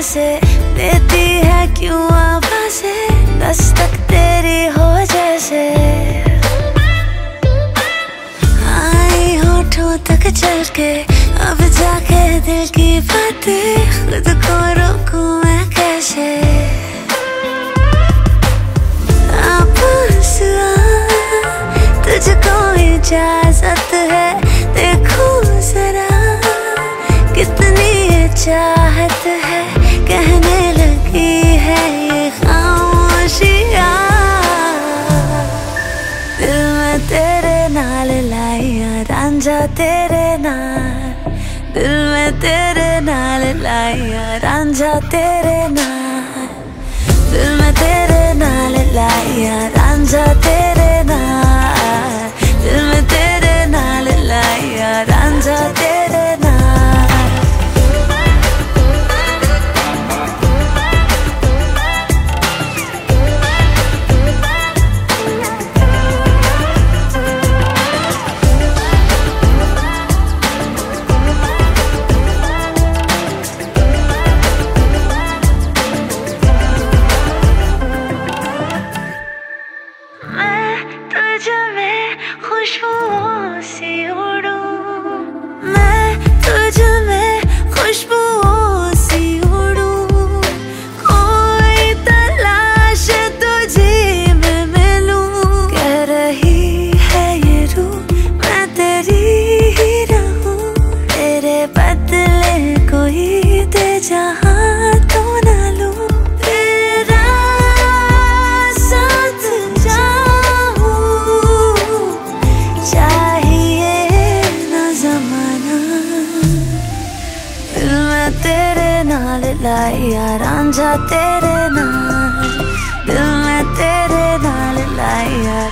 से देती है क्यों आवाज़ें, दस्तक तेरी हो जैसे आई होठों तक चल के। अब जाके दिल की बातें खुद को रोकूं मैं कैसे। आपस तुझको इजाजत है, देखो जरा कितनी चाहत है। कहने लगी है ये खामोशियाँ, दिल में तेरे नाल लाइया रांझा तेरे नाल, दिल में तेरे नाल लाइया रांझा तेरे नाल, दिल में तेरे नाल लाइया रांझा तेरे नाल, दिल में तेरे नाल लाइया रांझा तेरे नाल। खुशबुओं से उड़ूं मैं, तुझ में खुशबुओं से उड़ूं, कोई तलाश तुझे मैं मिलूं। कह रही है ये रूह मैं तेरी ही रहूं, तेरे बदले कोई दे जहां तो ना लूं। तेरे नाल लाइया रांझा तेरे नाल, दिल में तेरे नाल लाइया